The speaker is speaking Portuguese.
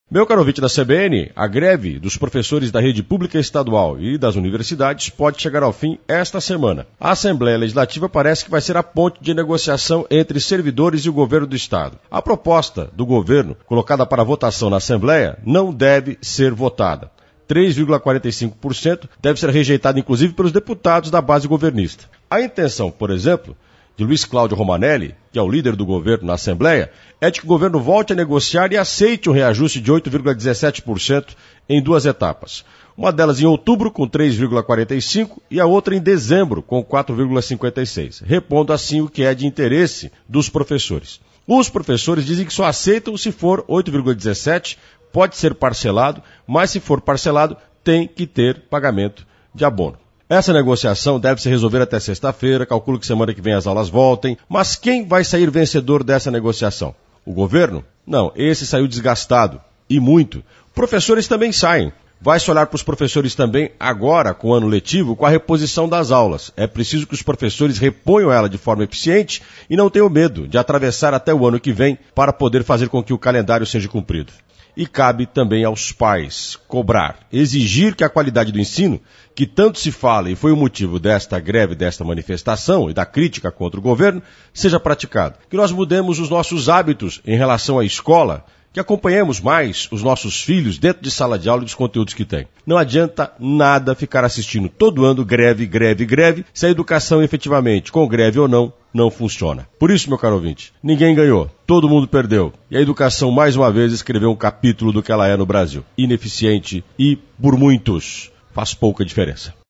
Meu caro ouvinte da CBN, a greve dos professores da rede pública estadual e das universidades pode chegar ao fim esta semana. A Assembleia Legislativa parece que vai ser a ponte de negociação entre servidores e o governo do Estado. A proposta do governo, colocada para votação na Assembleia, não deve ser votada. 3,45% deve ser rejeitada inclusive pelos deputados da base governista. A intenção, por exemplo, de Luiz Cláudio Romanelli, que é o líder do governo na Assembleia, é de que o governo volte a negociar e aceite um reajuste de 8,17% em duas etapas. Uma delas em outubro, com 3,45%, e a outra em dezembro, com 4,56%, repondo assim o que é de interesse dos professores. Os professores dizem que só aceitam se for 8,17%, pode ser parcelado, mas se for parcelado, tem que ter pagamento de abono. Essa negociação deve se resolver até sexta-feira, calculo que semana que vem as aulas voltem, mas quem vai sair vencedor dessa negociação? O governo? Não, esse saiu desgastado, e muito. Professores também saem. Vai-se olhar para os professores também agora, com o ano letivo, com a reposição das aulas. É preciso que os professores reponham ela de forma eficiente e não tenham medo de atravessar até o ano que vem para poder fazer com que o calendário seja cumprido. E cabe também aos pais cobrar, exigir que a qualidade do ensino, que tanto se fala e foi o motivo desta greve, desta manifestação e da crítica contra o governo, seja praticado. Que nós mudemos os nossos hábitos em relação à escola, que acompanhemos mais os nossos filhos dentro de sala de aula e dos conteúdos que tem. Não adianta nada ficar assistindo todo ano greve, se a educação efetivamente, com greve ou não funciona. Por isso, meu caro ouvinte, ninguém ganhou, todo mundo perdeu. E a educação, mais uma vez, escreveu um capítulo do que ela é no Brasil. Ineficiente e, por muitos, faz pouca diferença.